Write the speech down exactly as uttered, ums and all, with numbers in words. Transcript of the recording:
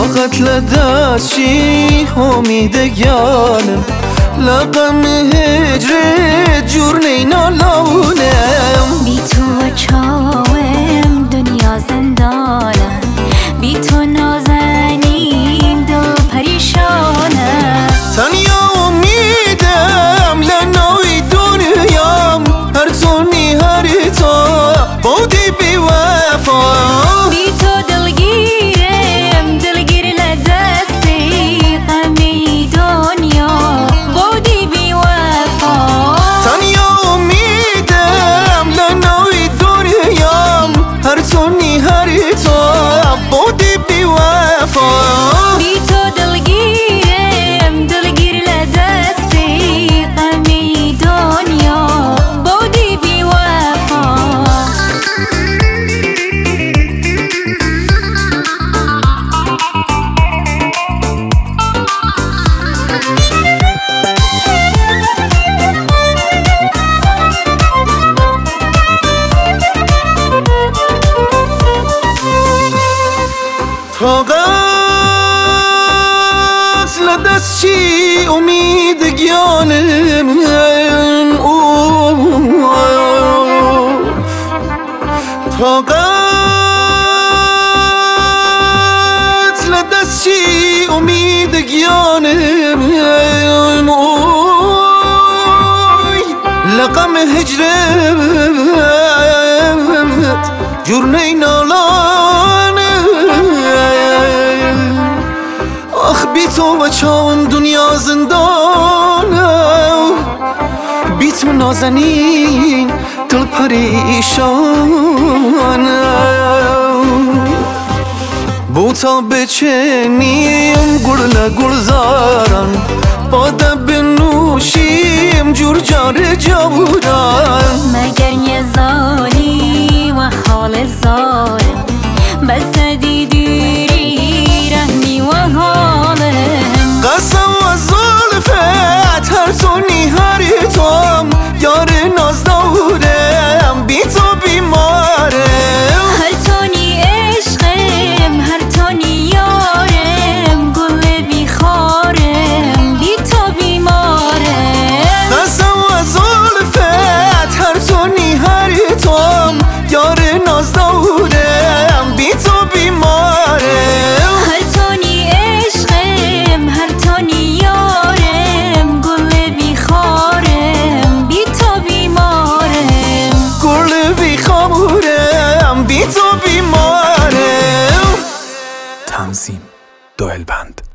طاقت لدستشی امیدگانم لقم هجرت جور نینالونم بی تو چاوم دنیا زندانم بی تو نازنین دل پریشانم تنیا امیدم لنوی دنیام هر تونی هر تا بودی بی وفا بی تو دلگیرم دلگیر لدستی غمی دنیا بودی بی وفا تنیا امیدم لنوی دنیام هر تونی هر تا بودی بی وفا بی تو دلگیرم دلگیر لدستی غمی دنیا بودی بی وفا طاقت لدستشی امیدگانم طاقت لدستشی امیدگانم لقم هجرت جور نینالانم آخ بی تو و چاوم دنیا زندانم بی تو نازنین دل پریشانم بوتا بچنیم گل گلزارم باده بنوشیم جور جار جوران مگر یه زانی و حال زارم بس دیدیری رحمی و حالم قسم و زلفت هر تونی هر توم یار ناز دورم بی تو بیمارم هر تونی عشقم هر تونی یارم گل بیخارم بی تو بیمارم قسم و زلفت هر تونی هر توم یار ناز دورم بی تو بیمارم هر تونی عشقم هر تونی یارم گل بیخارم بی تو بیمارم گل بیخارم بی تو بیمارم تنظیم دوئل بند.